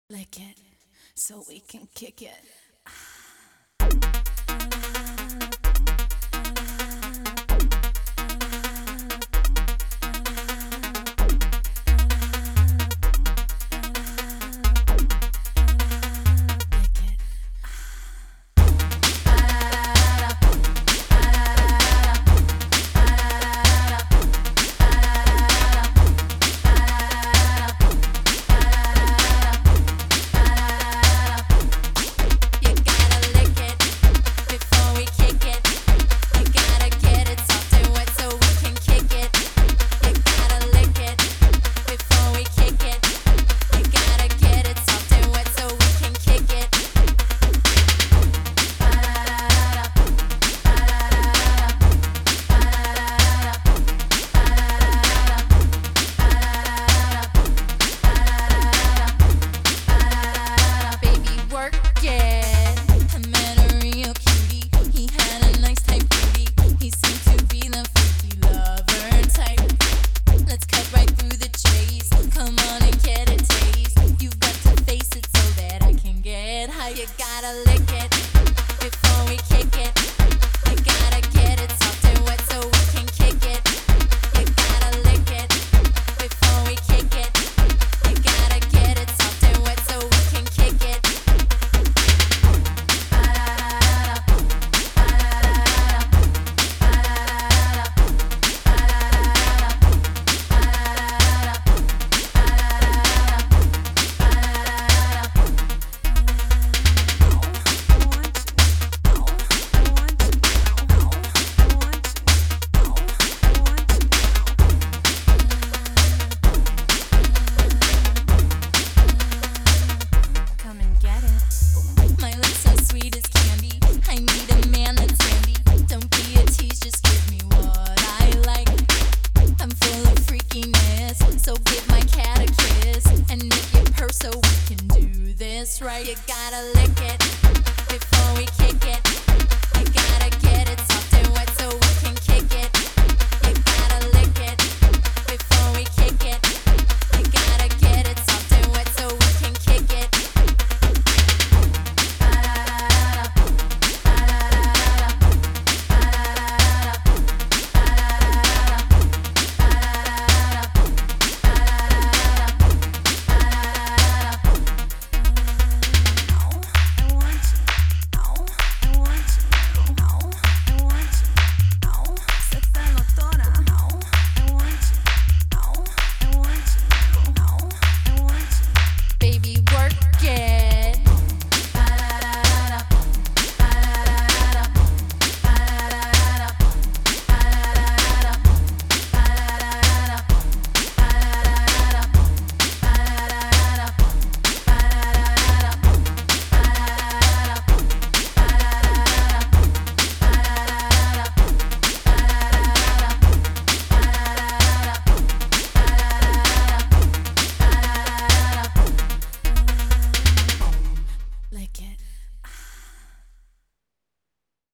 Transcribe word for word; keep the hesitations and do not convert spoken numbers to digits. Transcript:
Lick it so we can kick it. You gotta lick it before we kick it. You gotta get it soft and wet so we can kick it. You gotta lick it before we kick it. You gotta get it soft and wet so we can kick it. So give my cat a kiss and make it purr so we can do this right. You gotta lick it before we kick it.